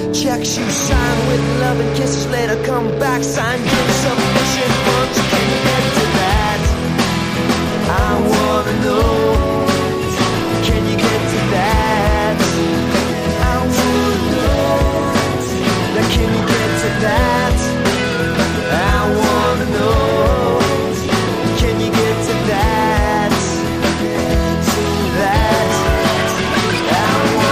Checks you sign with love and kisses later come back signed insufficient funds. Can you get to that? I wanna know.